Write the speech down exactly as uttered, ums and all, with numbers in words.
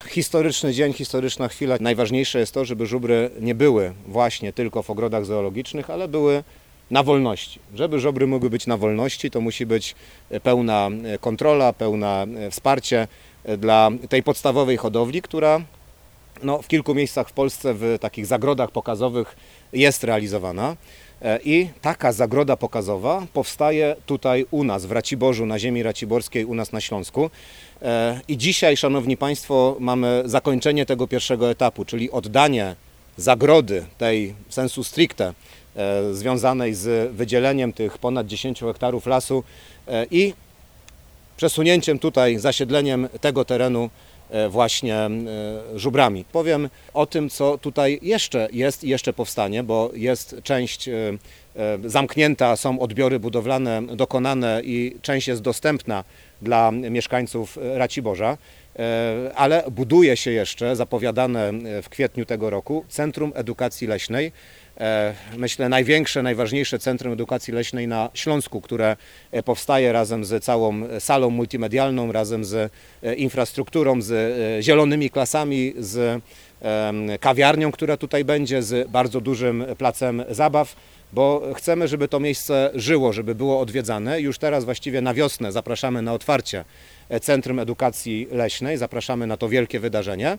historyczny dzień, historyczna chwila. Najważniejsze jest to, żeby żubry nie były właśnie tylko w ogrodach zoologicznych, ale były na wolności. Żeby żubry mogły być na wolności, to musi być pełna kontrola, pełne wsparcie dla tej podstawowej hodowli, która no, w kilku miejscach w Polsce w takich zagrodach pokazowych jest realizowana. I taka zagroda pokazowa powstaje tutaj u nas w Raciborzu, na ziemi raciborskiej, u nas na Śląsku. I dzisiaj, Szanowni Państwo, mamy zakończenie tego pierwszego etapu, czyli oddanie zagrody tej sensu stricte związanej z wydzieleniem tych ponad dziesięciu hektarów lasu i przesunięciem tutaj, zasiedleniem tego terenu właśnie żubrami. Powiem o tym, co tutaj jeszcze jest i jeszcze powstanie, bo jest część zamknięta, są odbiory budowlane dokonane i część jest dostępna dla mieszkańców Raciborza, ale buduje się jeszcze, zapowiadane w kwietniu tego roku, Centrum Edukacji Leśnej. Myślę największe, najważniejsze Centrum Edukacji Leśnej na Śląsku, które powstaje razem z całą salą multimedialną, razem z infrastrukturą, z zielonymi klasami, z kawiarnią, która tutaj będzie, z bardzo dużym placem zabaw, bo chcemy, żeby to miejsce żyło, żeby było odwiedzane. Już teraz właściwie na wiosnę zapraszamy na otwarcie Centrum Edukacji Leśnej, zapraszamy na to wielkie wydarzenie.